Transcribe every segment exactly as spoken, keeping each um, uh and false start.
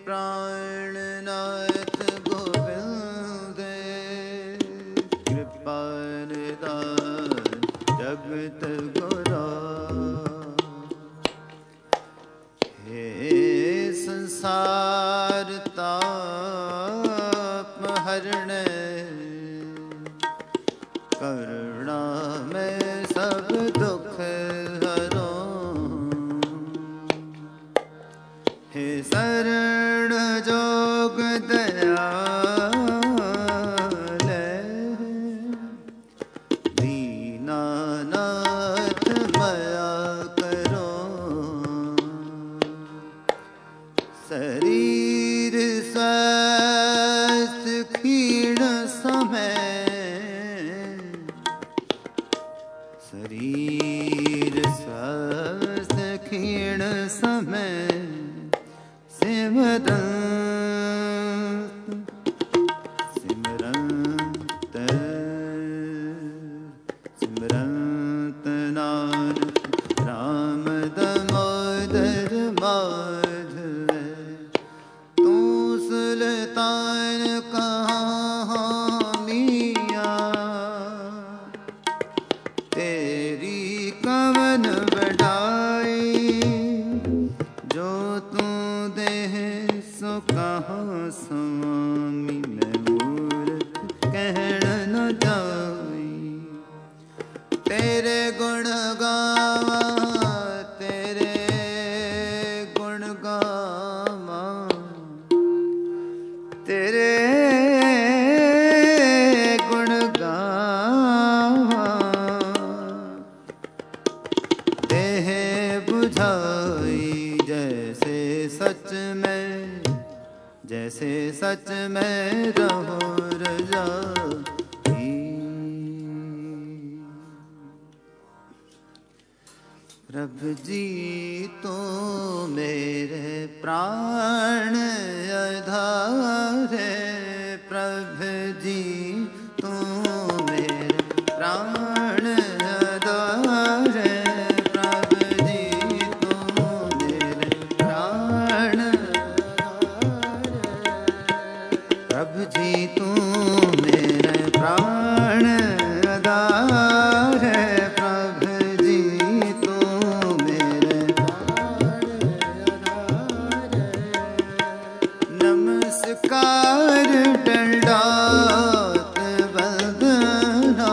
प्राणनाथ गोविंद कृपा निधान जगत गुरा। हे संसार ताप हरण करुणा में सब दुख हरो। हे शरण जोग दयाल दीनानाथ मया करो। शरीर स्वस्थ क्षीण समय शरीर स्वस्थ क्षीण समय सिमरंत सिमरंत सिमरंत नानक राम दामोदर माधव। तू सुल्तान कहाँ मियाँ तेरी कवन बढ़ाई। जो तू देह सो कहाँ स्वामी मैं मूर्ख कहण न जाई। तेरे गुण गावा तेरे गुण गावा तेरे गुण गावा। देह बुझाई जैसे सच में जैसे सच में रहो रजाई। प्रभु जी तो मेरे प्राण आधार है। प्रभु जी तो मेरे प्राण आधार है। प्रभु जी तो मेरे प्राण प्रभु जी तू मेरे प्राण आधार है। प्रभु जी तू मेरे प्राण आधार है। नमस्कार दंडवत वंदना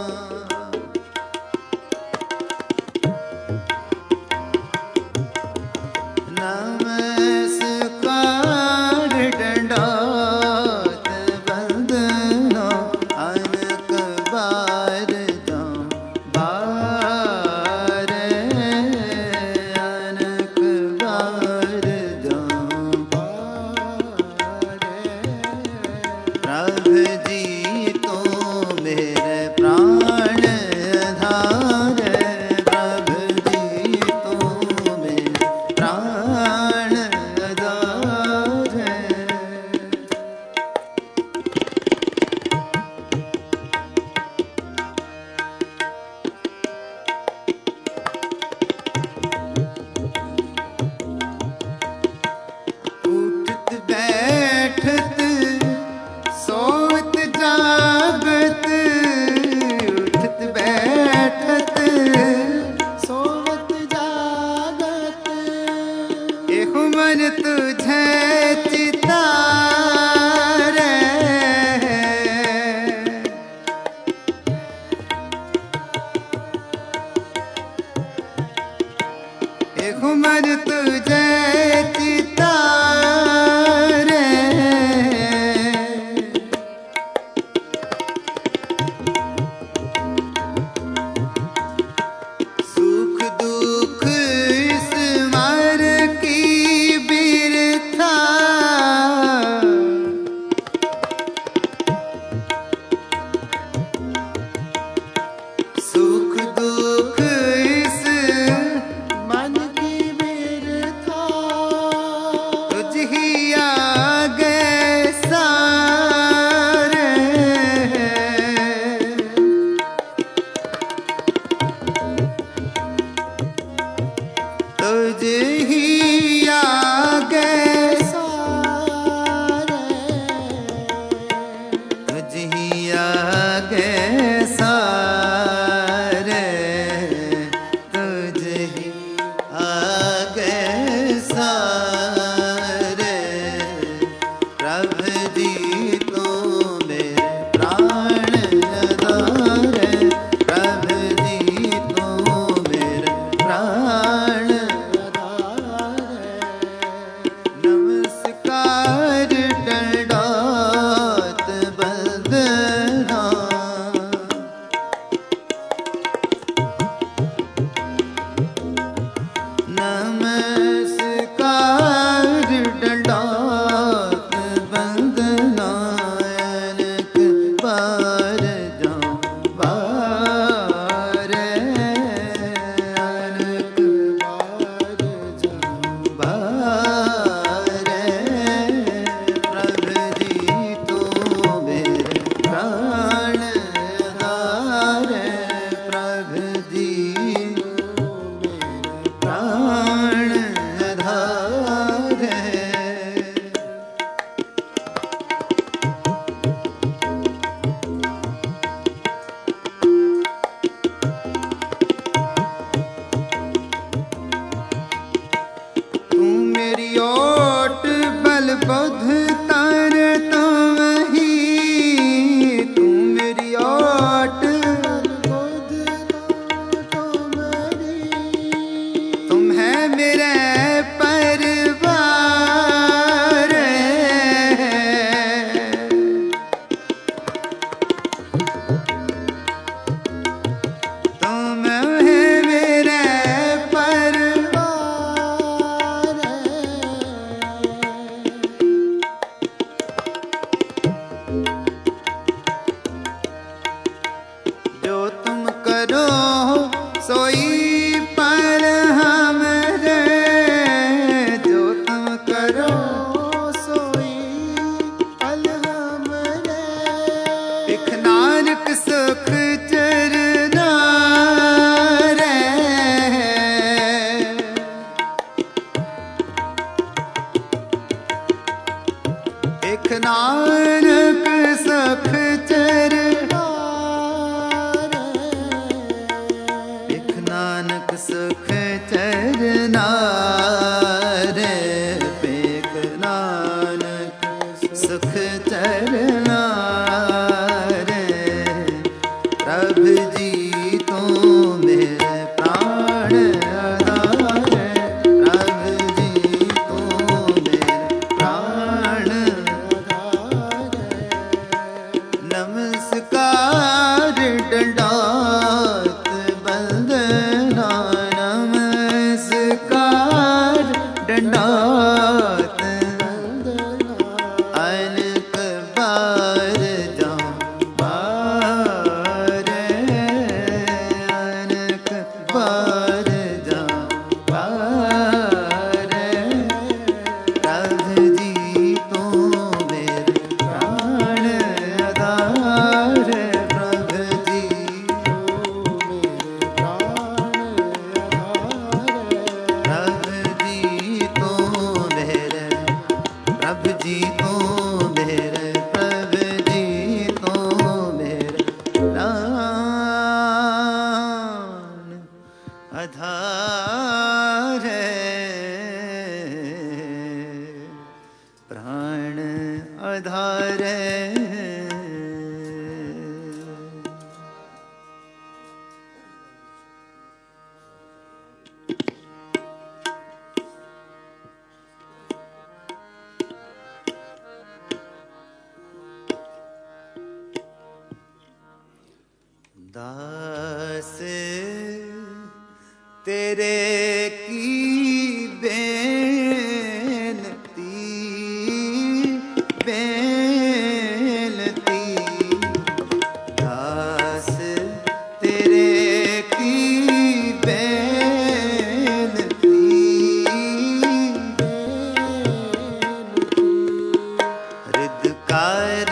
नमस्कार दंडवत वंदना। अनक बार जाऊं बार अनक बार जाऊं बार। दास तेरे की बेनती बेनती दास तेरे की बेनती हृदकार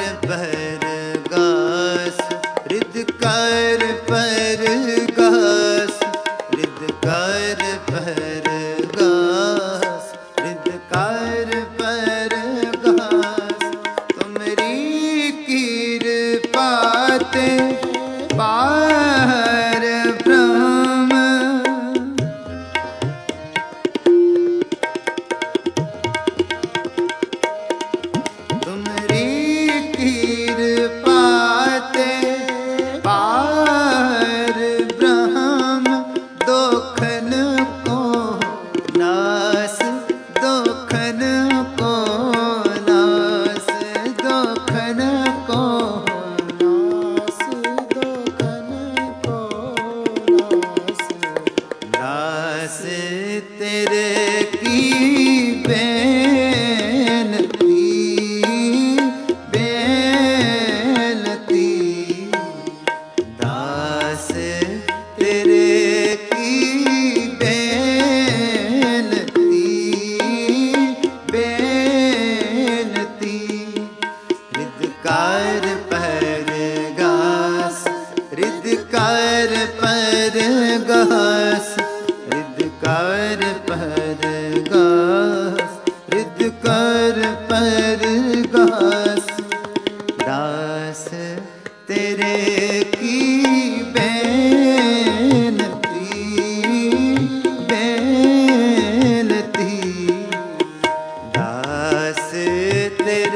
बरगास हृदकार परगास हृदकार परगास हृदकार परगास तुमरी कृपा ते पार ब्रह्म तुमरी कृपा ते पार ब्रह्म दोखन को नास दोखन को नास दोखन को नास दोखन को नास नास तेरे की बेनती बेनती दास तेरे की बेनती बेनती हृदकार परगास हृदकार परगास हृदकार परगास हृदकार परगास दास तेरे की बेनती बेनती दास तेरे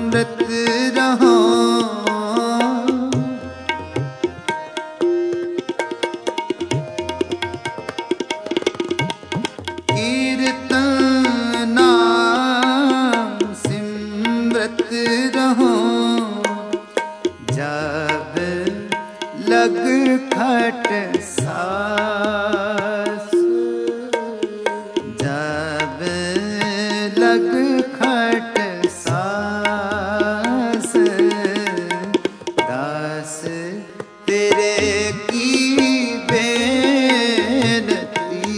सिमरत रहो कीर्तन नाम सिमरत रहो जब लग खट सास जब लग खट सास दास तेरे की बेनती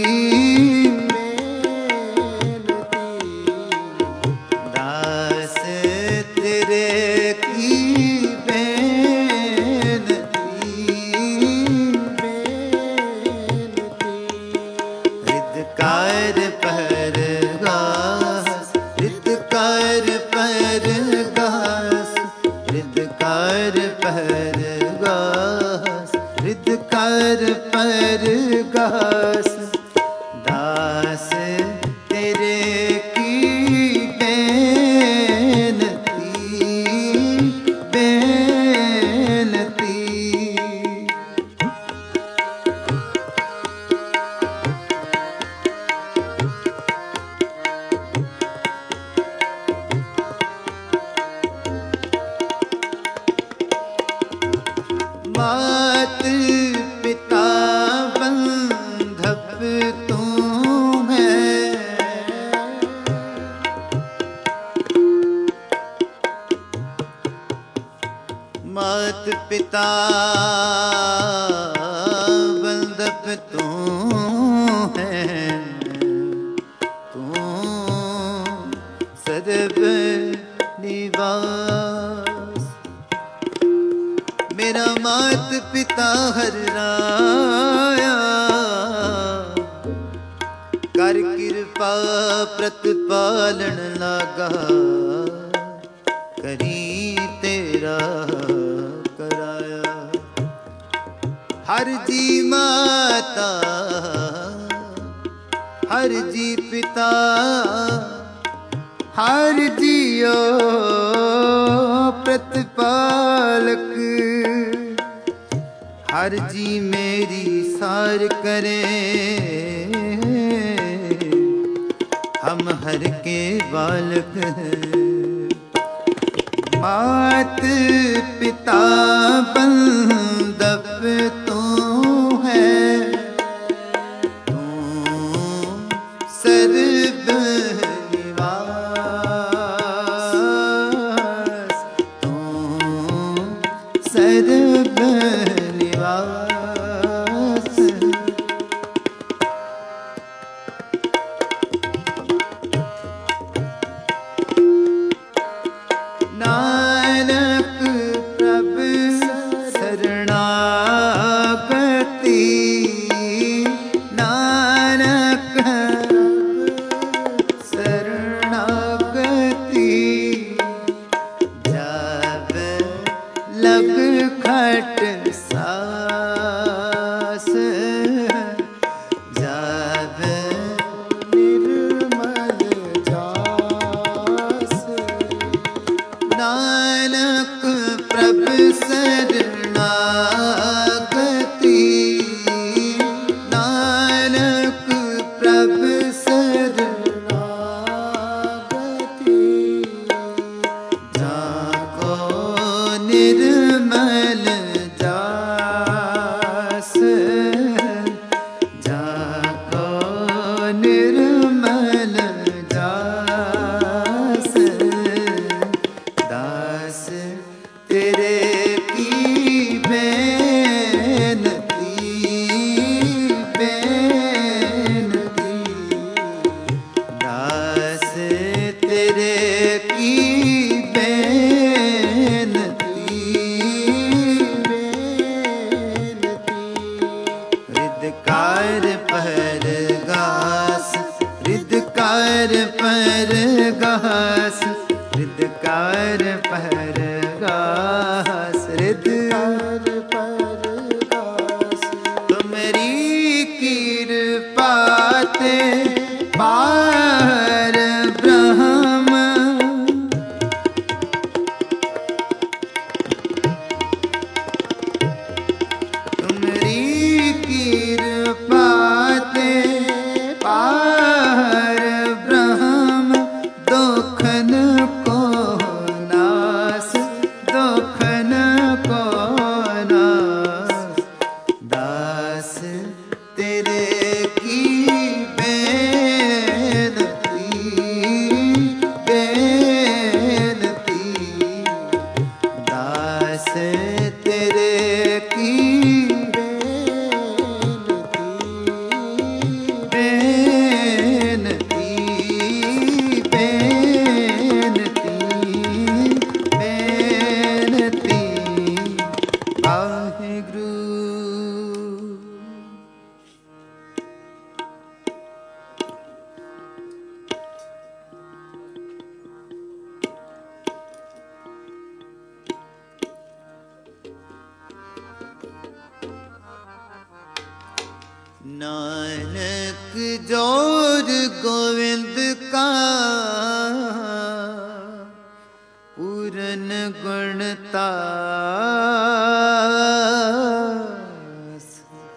दास तेरे की हृदकार पर गास हृदकार पर गास हृदकार पर गास हृदकार पर गास दास तेरे की बेनती बेनती मात पिता बंधप तू है मात पिता बंधप तू है तू सर्व निवास मेरा मात पिता हर राया कर कृपा प्रतिपालन लागा करी तेरा कराया हर जी माता हर जी पिता हर जियो प्रतिपालक हर जी मेरी सार करे हम हर के बालक मात पिता बंधप तू है तू सर्व निवास तू सर्व निवास नानक प्रभु शरणागति नानक शरणागति जब लग खट सास जब निर्मल जास नानक प्रभु शरणागति नानक प्रभु शरणागति जाको निर्मल जास जाको निर्मल जास दास तेरे की बेनती बेनती दास तेरे की बेनती बेनती हृदकार पर गास हृदकार पर गास हृदकार पर गास हृदकार पर गास तुमरी कृपा ते पार ब्रह्म नानक जोर गोविंद का पूरन गुणतास।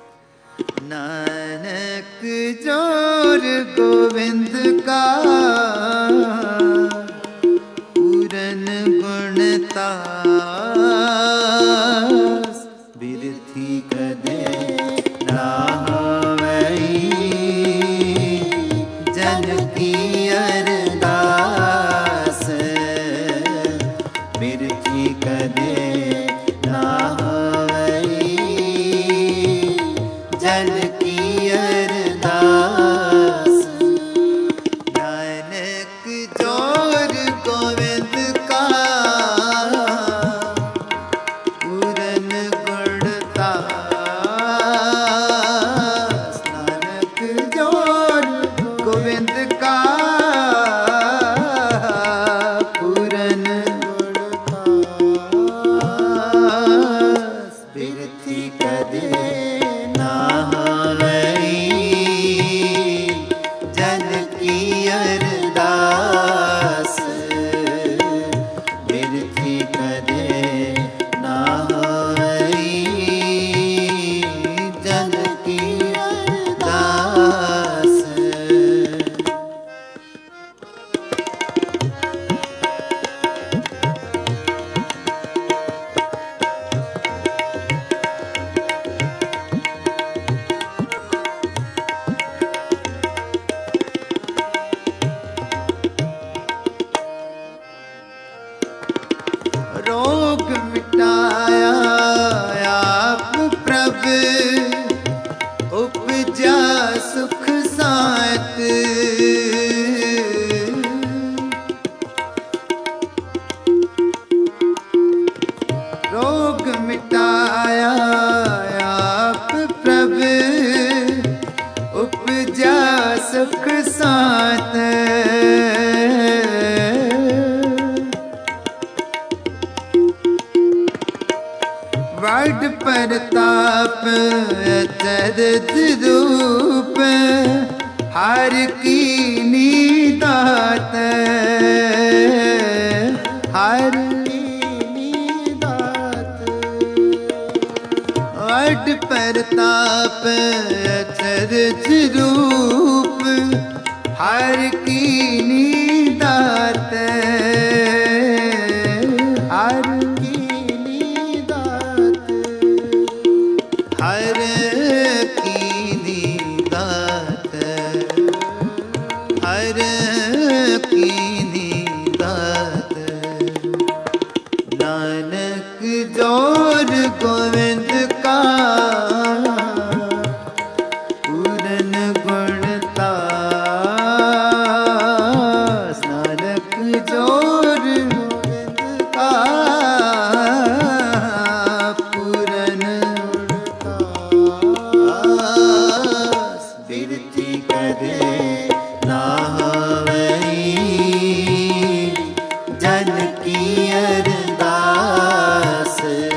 नानक जोर गोविंद का पूरन गुणतास। बिरथी कदे ना होवई जन की अरदास। बिरथी कदे ना होवई जन की अरदास। नानक जोर गोविंद का पूरन गुणतास। नानक जोर गोविंद का पूरन गुणतास। बिरथी कदे ना होवई जन की अरदास। बिरथी कदे ना होवई जन की अरदास। रोग मिटाया आप प्रभु उपजा सुख सात। रोग मिटाया आप प्रभु उपजा सुख सात। वड प्रताप अचरज रूप हर की नीदात। हर की नीदात। वड प्रताप अचरज रूप हर की नीदात। हर हर कीनी दात। हर कीनी दात। नानक जोर गोविंद का पूरन गुणतास। नानक जोर गोविंद का पूरन बिरथी कदे ना होवई जन की अरदास।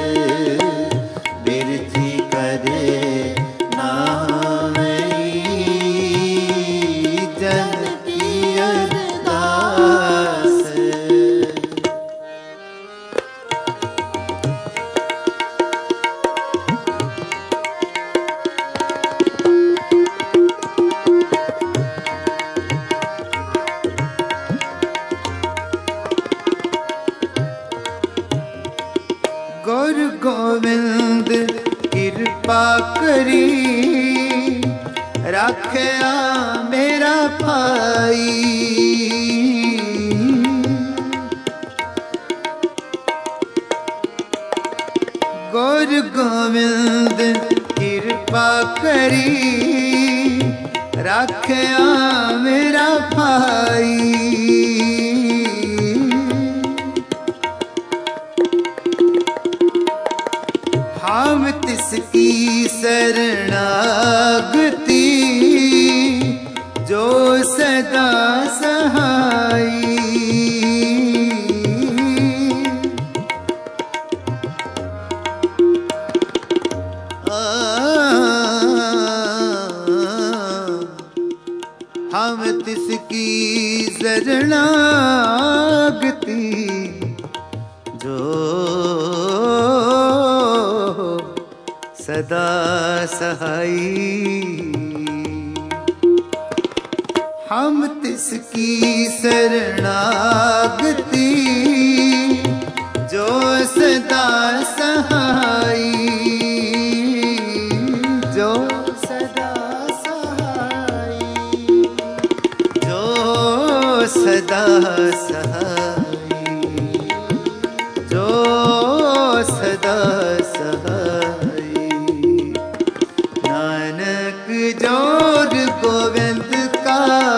बिरथी कदे ना होवई जन की अरदास। गुरु गोविंद कृपा करी रखया मेरा भाई। गुरु गोविंद कृपा करी रखया मेरा भाई। हम तिसकी शरणागति जो सदा सहाई। आ सदा सहाई। हम तिसकी शरणागति जो सदा सहाई, जो सदा सहाई, जो सदा सहाई, जो सदा सहाई। नानक जोर गोविंद का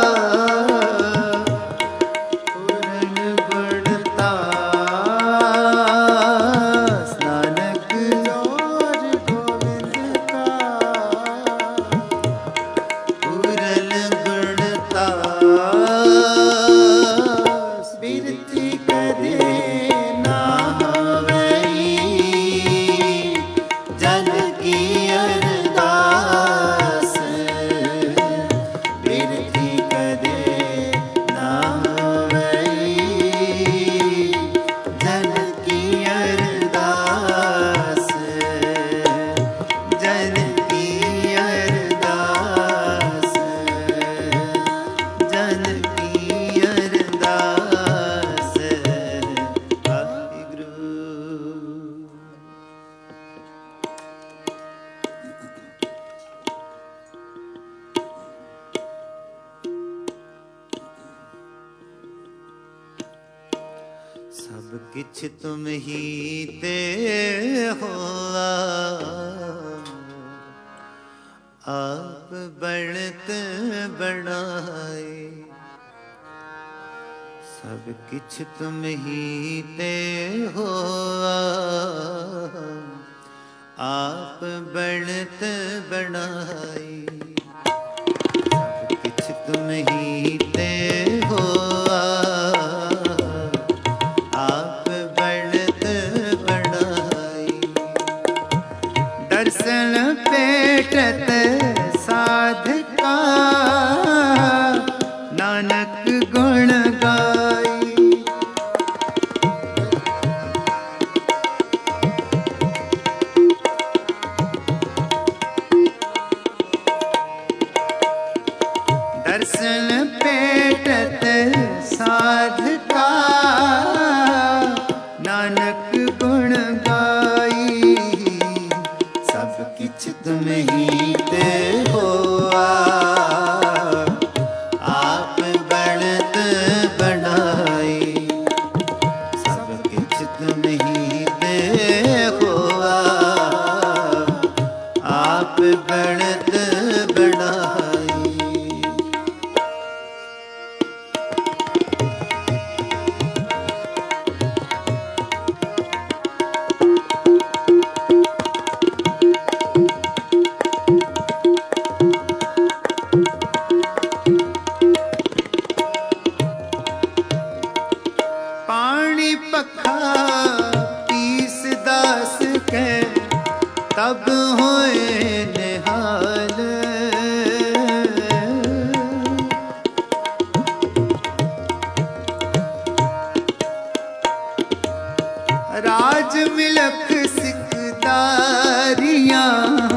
सब किछ तुम ही ते हुआ, आप बढ़त बढ़ाए। सब किछ तुम ही ते हुआ, आप बढ़त बढ़ाए। सब किछ तुम ही ते हुआ, आप बढ़त बढ़ाई। दर्शन पेटत साधका, नानक गुण गाई। दर्शन पेटत साधका, नानक गुण गाई। सब किछ तुम ही ते हुआ, आप बढ़त बढ़ाई। सब किछ तुम ही ते हुआ, आप बढ़त बढ़ाई। पानी पखा पीस दास के, तब होए निहाल। राज मिलक सिकदारियां,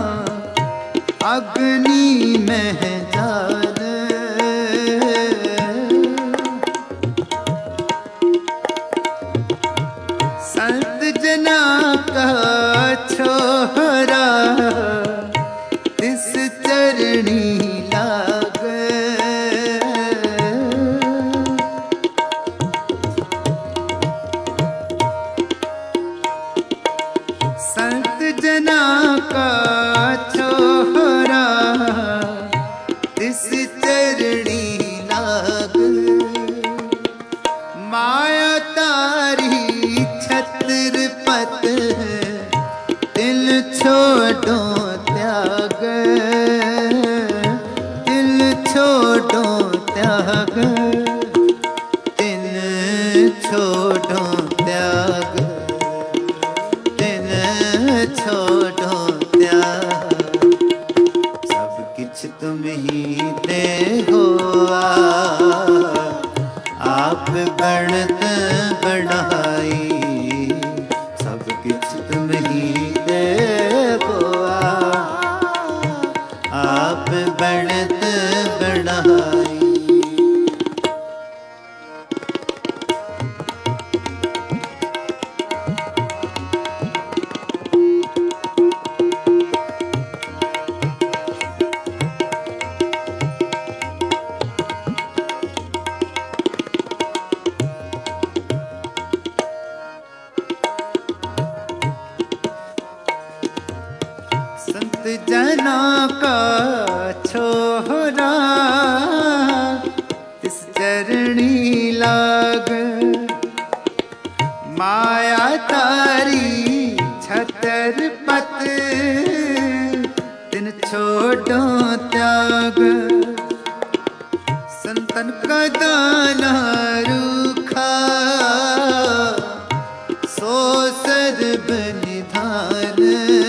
अग्नि में जाल। संत जना का छोरा, तिस चरणी लाग। संत जना का छोरा, तिस चरणी लाग। माया तारी छत्रपत, तिल छ जना का छोरा तिस चरणी लाग। माया तारी छतर पत तिन छोड़ो त्याग। संतन का दाना रूखा सो सर्ब निधान।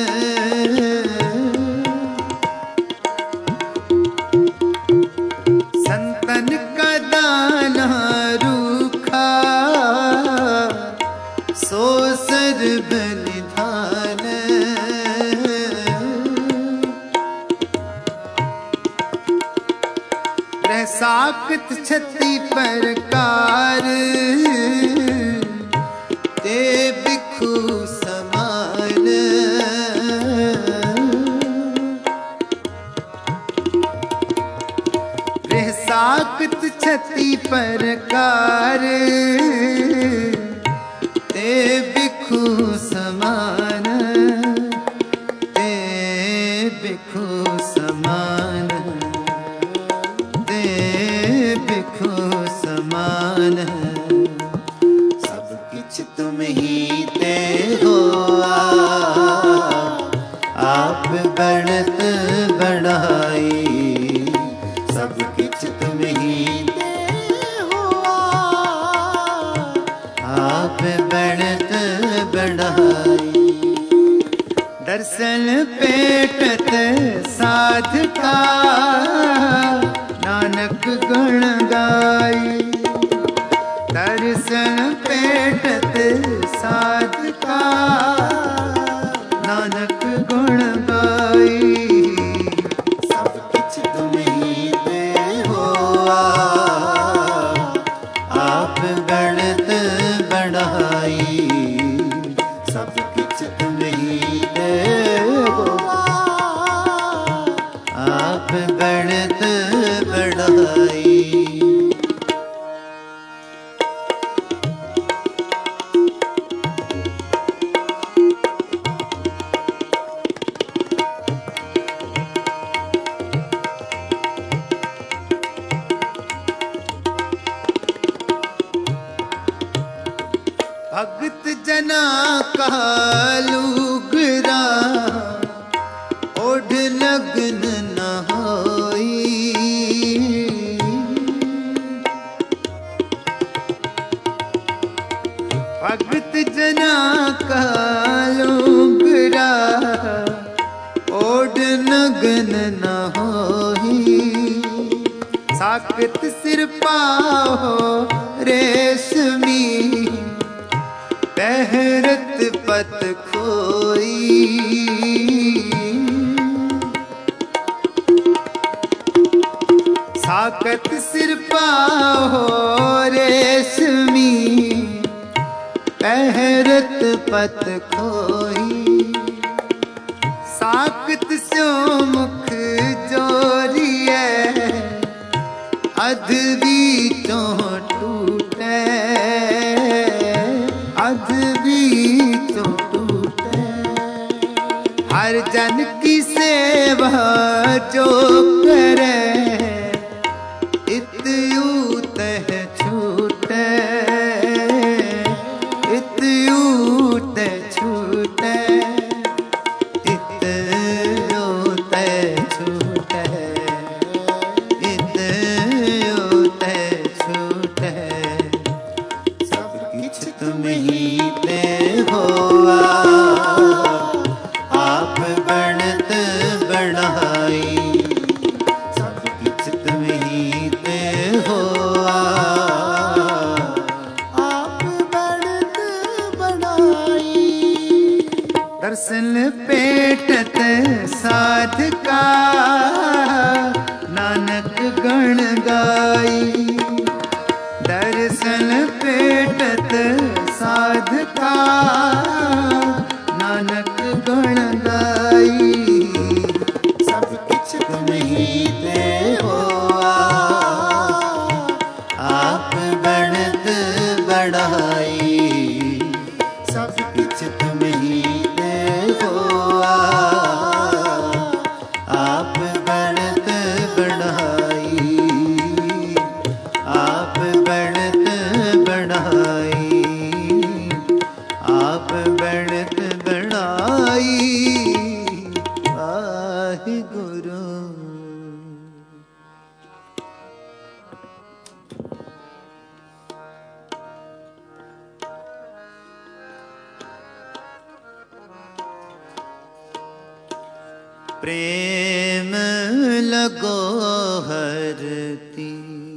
संतन का दाना रूखा सो सर्ब निधान। साकत छति प्रकार ते बिखु समान। रह साकत छति प्रकार ते बिखु समान। ते बिखु समान समान। सब किछ तुम ही ते हो आप बढ़त बढ़ाई। सब किछ तुम ही ते हो आप बढ़त बढ़ाई। दर्शन पेटत साधका नानक गुण गाई। दर्शन पेटत साधका नानक गुण गाई। सब किछ तुम ही दे हो आप बढ़त बढ़ाई। सब किछ तुम ही दे हो आप बढ़त बढ़ाई। भगत जना का लुगरा ओढ़ लगन न होई। भगत जना का लुगरा ओढ़ लगन न होई। साकत सिर पाहो रेशमी पहरत पत खोई। साकत सिर पाहो रेशमी पहरत पत खोई। साकत स्यो मुख जोरिए अधवी तो टूटे। अधवी तो टूटे। हर जन की सेवा जो करे इत्यू तह छूटे। इत्यू तह छूटे। इत्यू तह छूटे। इत्यू तह छूटे। सब किछ तुम ही ते हो आप बढ़त बढ़ाई। सब किछ तुम ही ते हो आप बढ़त बढ़ाई। दर्शन पेटत साधका नानक गुण गाई। दर्शन पेटत साधका नानक गुण गाई। सब किछ तुम ही दे हो आप बढ़त बढ़ाई। सब किछ तुम ही दे हो प्रेम लगो हरती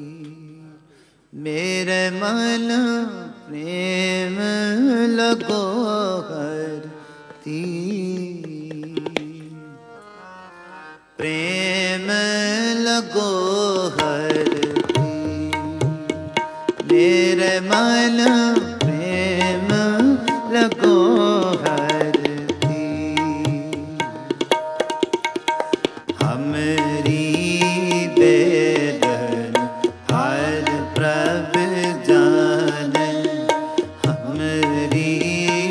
मेरे मन प्रेम लगो हरती प्रेम लगो हरती मेरे मन प्रेम लगो हरती हमरी बेदन हर प्रभ जाने हमरी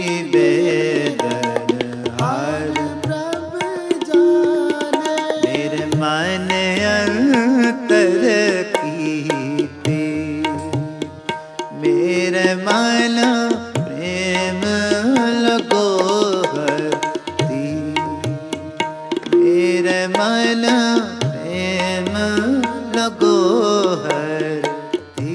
बेदन हर प्रभ जाने मेरे मन अंतर कीते मेरे मन प्रेम लगो हरती मेरे मन प्रेम लगो हरती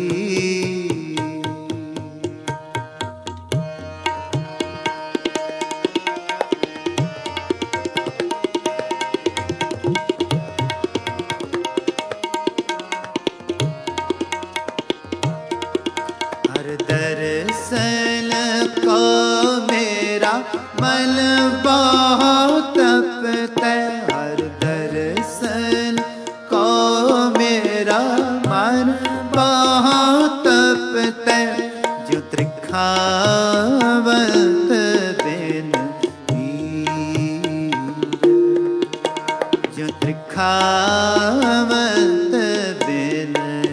हर दर्शन को मेरा मन बहुत तपता हर दर्शन को मेरा मन बहुत तपता जो त्रिखावंत बिन वीर जो त्रिखावंत बिन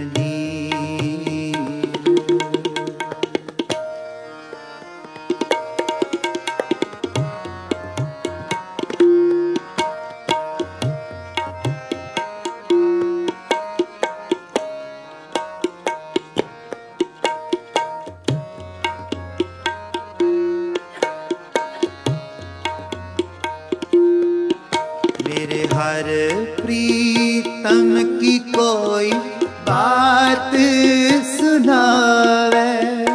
मेरे हर प्रीतम की कोई बात सुनावे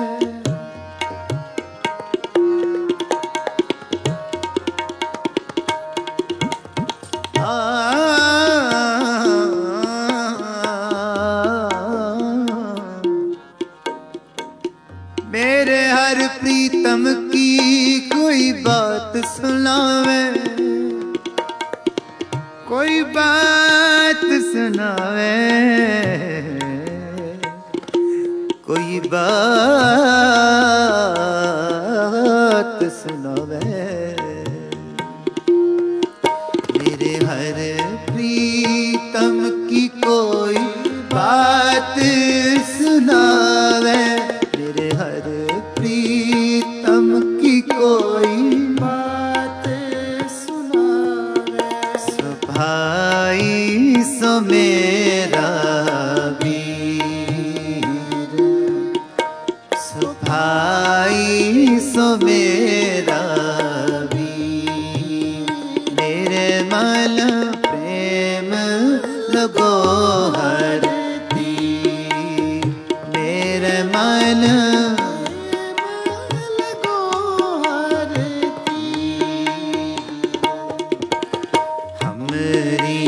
आ, मेरे हर प्रीतम की कोई बात सुनावे कोई बात सुनावे कोई बात सुनावे मेरे हर प्रीतम की कोई बात सुनावे मेरे हर प्रीतम की कोई बात भाई सो मेरा वीर सो भाई सो मेरा वीर मेरे मन प्रेम लगो हरती मेरे मन लगो हरती हमरी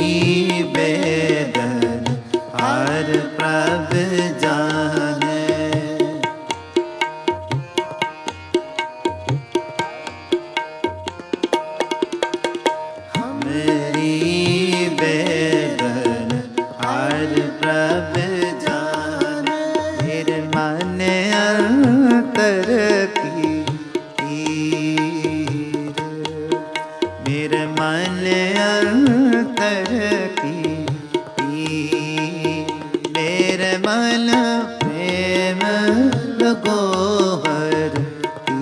बेदन हर प्रभ जाने हमरी बेदन हर प्रभ जाने मेरे मन अंतर की तीर मेरे मन अंतर की मेरे मन प्रेम लगो हरती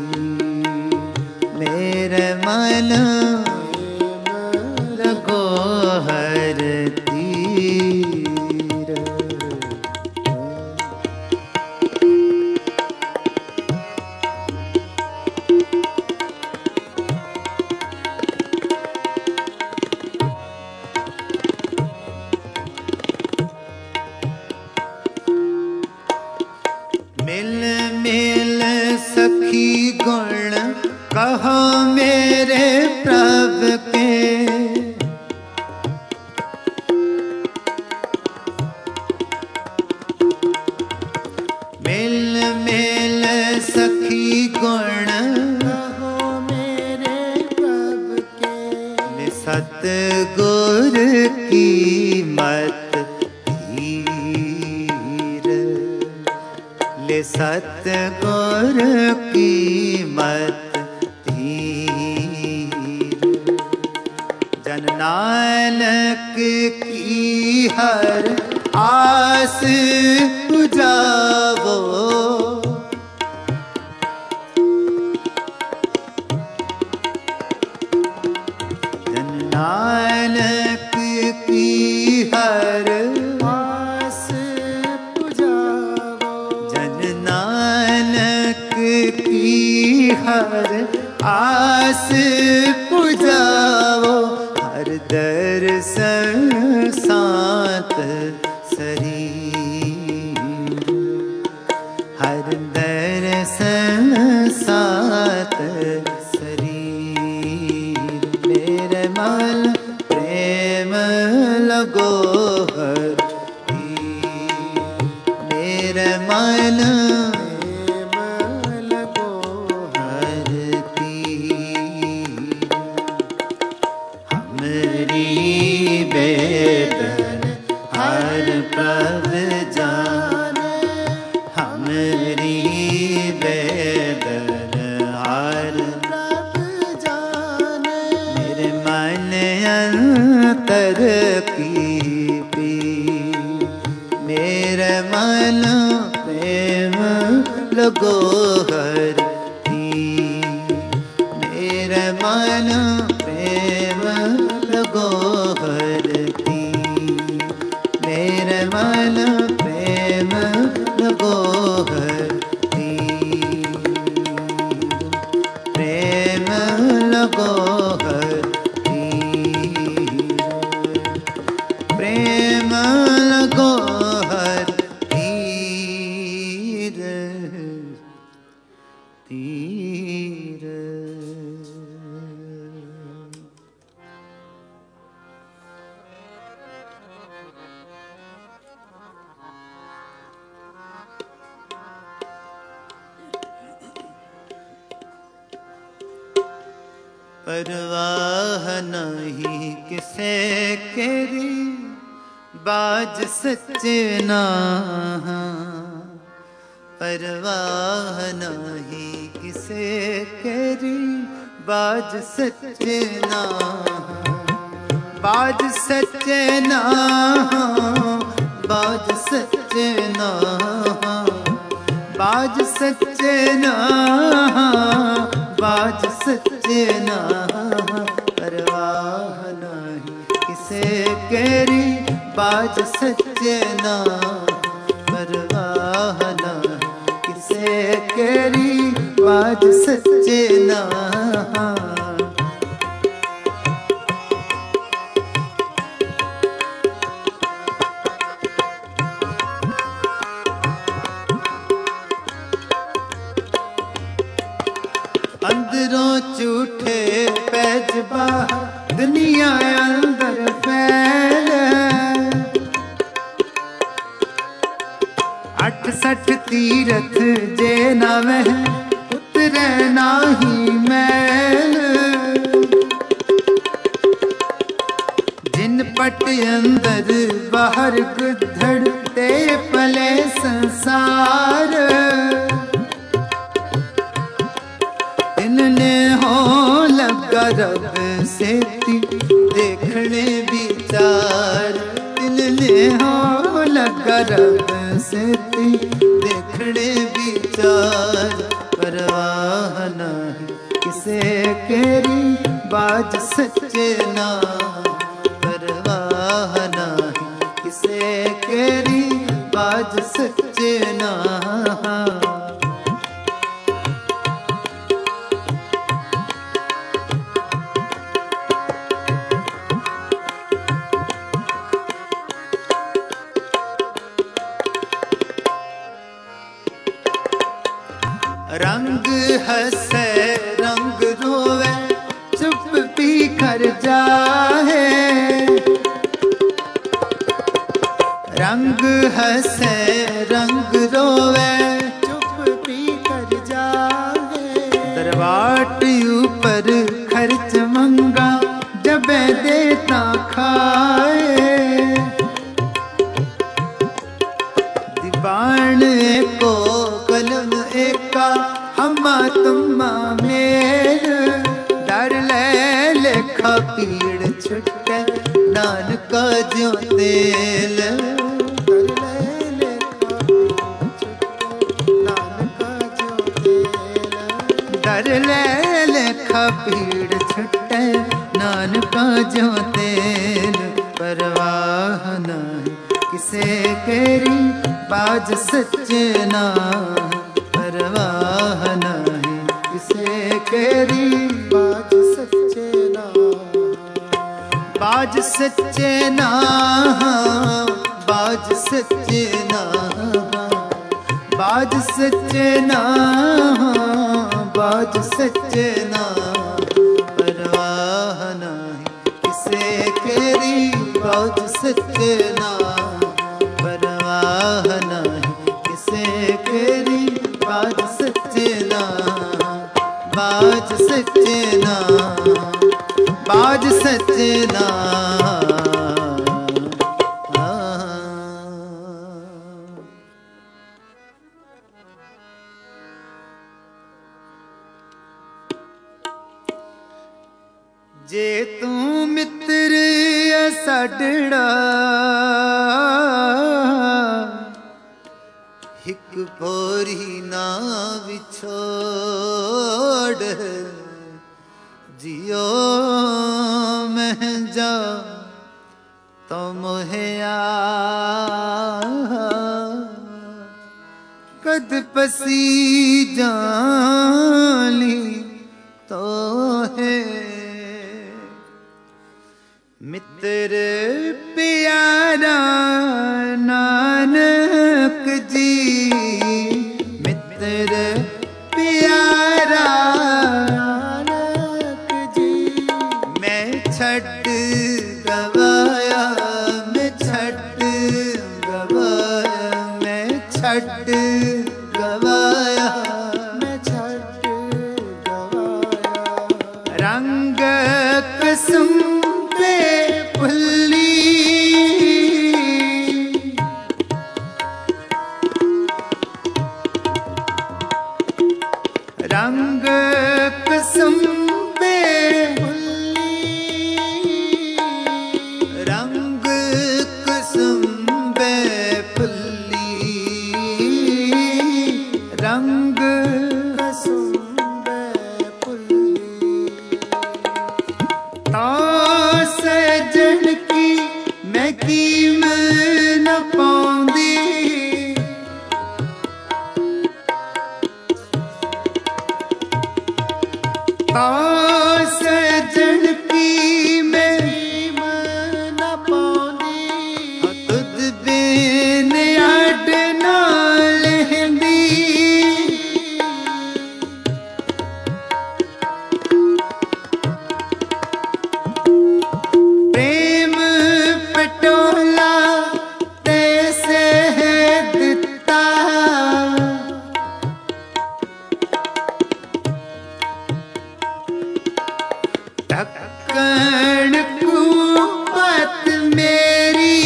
मेरे मन लगो हरती मिल मिल सखी गुण कहो मेरे प्रभ के सतगुर की मत धीर, ले सतगुर की मत धीर। जन नानक की हर आस पुजावो, नानक की हर आस पुजावो, जन नानक की हर आस पुजावो। हर दर्शन सात शरीर, हर दर्शन सात शरीर। मेरे मन प्रेम लगो हर तीर, मेरे मन प्रेम लगो हर तीर। हमरी बेदन हर पद जाने, हमरी बेदन हर अंतर की पी। मेरे मन प्रेम लगो हर तीर, मेरे मन प्रेम लगो हर तीर। मेरे मन प्रेम लगो हर तीर, प्रेम लगो हर प्रेम लगो हर तीर तीर। परवाह नहीं किसे केरी बाज सच्चे ना, परवाह नहीं किसे केरी बाज सच्चे ना। बाज सच्चे ना, बाज सच्चे ना, बाज सच्चे ना, बाज सच्चे ना। परवाह नहीं किसे केरी बाज सच्चे ना, परवाह नहीं किसे केरी बाज सच्चे ना। अंदरों झूठे पैज बाहर दुनिया अंदर फैले, अठ सठ तीरथ जे ना वह उतरे नाही मैल। जिन पट अंदर बाहर गुद्धड़ ते पले संसार, इनने हो लगा रब से देखने विचार, इनने हो लगा रब से देखने विचार। परवाह नहीं किसे केरी बाज सच्चे ना, परवाह नहीं किसे केरी बाज सच्चे ना। रंग हसे रंग रोवे चुप भी कर जाए, रंग हसे रंग रोवे चुप भी कर जाए। दरवाट ऊपर खर्च मंगा जबे देता खाए दीवान को कलम एका हमा तुम्मा मेर डर ले लेखा पीड़ छुटे नानका ज्यों तेल डर ले लेखा पीड़ छुटे नानका ज्यों तेल परवाह नहीं किसे केरी बाज सच्चे ना परवाह नहीं किसे केरी बाज सच्चे ना बाज सच्चे ना बाज सच्चे ना बाज सच्चे ना बाज सच्चे ना परवाह नहीं किसे केरी बाज सच्चे ना परवाह नहीं किसे केरी बाज सच्चे ना बाज सच्चे ना बाज सच्चे ना जे तू मित्र साडड़ा हिक भोरी ना विछोड़ जियो महजा तो मोहया कद पसी जाली तो है मित्र प्यारा नानक जी मित्र प्यारा नानक जी मैं छट गवाया मैं छट गवाया मैं छट गवाया मैं छट गवाया रंग कसम रंग कसम पे रंग कसम बे फुल्ली रंग कसम बे फुल्ली तो सजन की मैं कीम न पाऊंदी सजन की मैं न पाऊंदी तुद बिन अड ना लहंदी प्रेम पटोला तैसे है दिता ढक्कन कुपत मेरी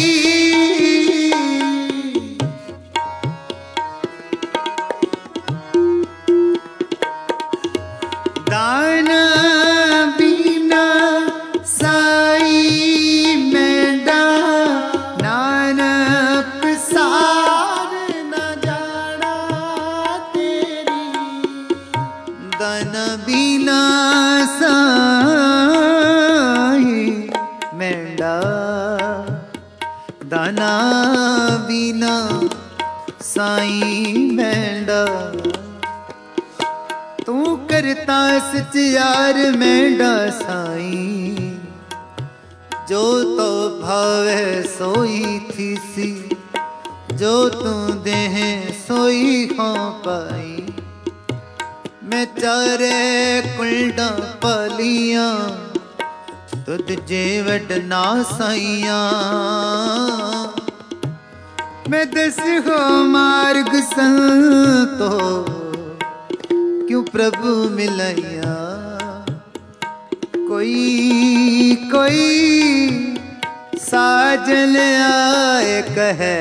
दाना बिना साई मेंढा नानक सार न जाना तेरी दाना बिना दाना बिना साईं मेंढा तू करता सचियार मेंढा साईं जो तो भावे सोई थी सी जो तू देह सोई हो पाई मैं चारे कुलडा पालिया तुद जे वडना साइया मैं दस हो मार्ग संतो क्यों प्रभु मिलैया कोई कोई साजन आए कहे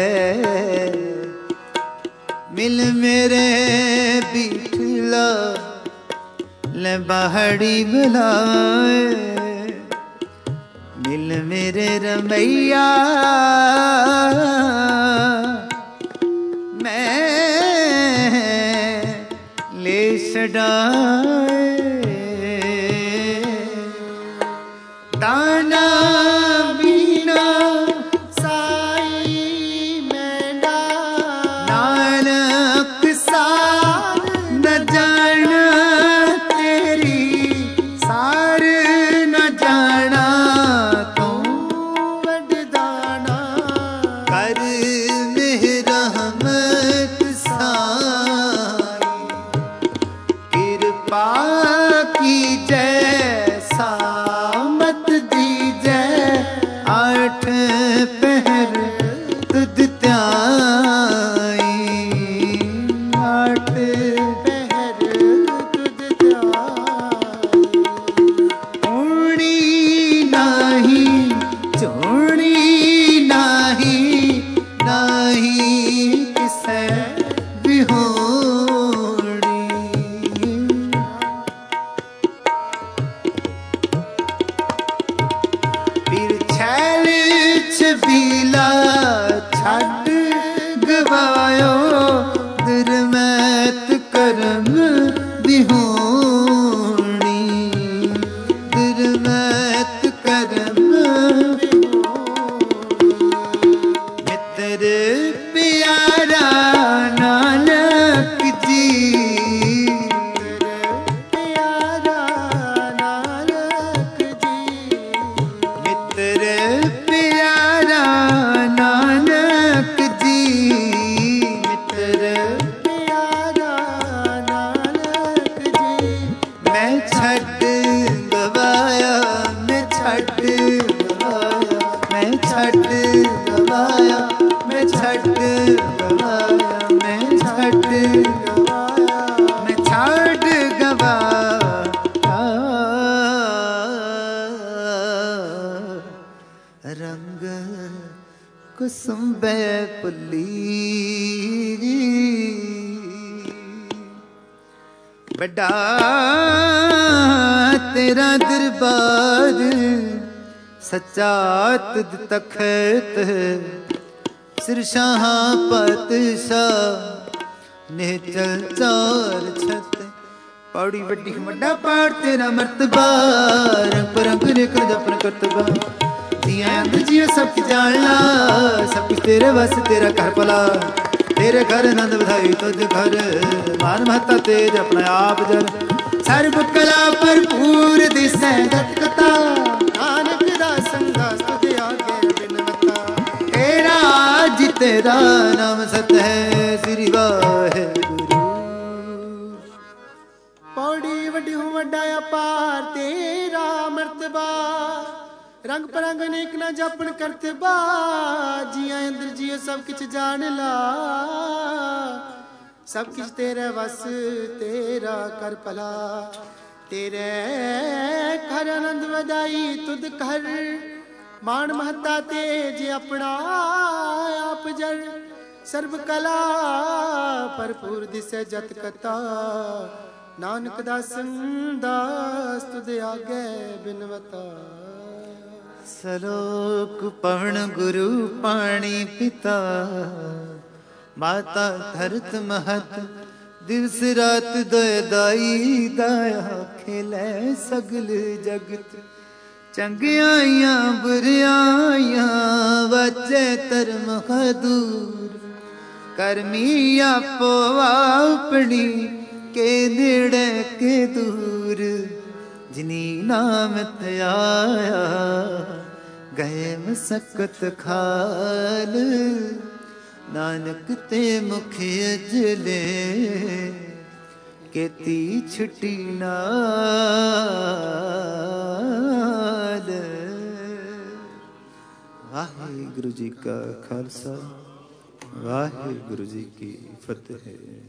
मिल मेरे बिठला ले बाहड़ी बुलाए मिल मेरे रमैया मैं ले छड़ाए दाना बीना साई मैंडा नानक सार न जाना तेरी सार न जाना तू वडदाना कर मेरा रहमत साई कृपा की जैसा आठ पहर तुद त्याई आठ पहर तुद त्याई ओणी नाही चोणी नाही नाही किसे बिहोड़ी फिर छैल छबीला छड़ गवायो दुरमैत करम बिहोणी दुरमैत करम मित्र प्यारा नानक जी प्यारा नानक जी मित्र प्यारा नानक जी मित्र प्यारा नानक जी मैं छड़ गवाया मैं छड़ गवाया मैं छड़ गवाया मैं छड़ गवाया मैं छड़ गवाया मैं छड़ गवाया रंग कुसुम्बे पुली बड़ा तेरा दरबार सच्चा तुद तखत सिर शाह पातशाह निहचल चार छत पौड़ी वड्डी वड्डा पाड़ तेरा मर्तबा रंग परंग निकल जपन करतबा जिया जिया सब कुछ जानला सब कुछ तेरे बस तेरा घर भला तेरे घर आनंद बधाई तुझ घर मान महता तेज अपना आप जर सर्व कला भरपूर दिसै दत्कता नानक दा संगास तुझे आगे बिनवता तेरा जी तेरा नाम सत है श्री वाहिगुरु पौड़ी वड्डी हूँ वड्डा अपार तेरा मर्तबा रंग परंग अनेक ना जापन करते बा जिया इंद्र जियो सब कुछ जान ला सब कुछ तेरे वस तेरा कर भला तेरे घर आनंद वधाई तुद कर मान महता तेज अपना आप जर सर्व कला भरपूर दिसे जत कता नानक दासन दास तुद आगे बिनवता सलोक पवन गुरु पाणी पिता माता धरत महत दिवस रात दोय दाई दाया खेलै सगल जगत चंगियाइयां बुरियाइयां वचे धर्म दूर करमी आपो अपनी के नेड़े के दूर जिनी नाम त्याया गए मसकत खाल नानक ते मुख अजले केती छुटी नाल। वाहिगुरु जी का खालसा वाहिगुरु जी की फतेह।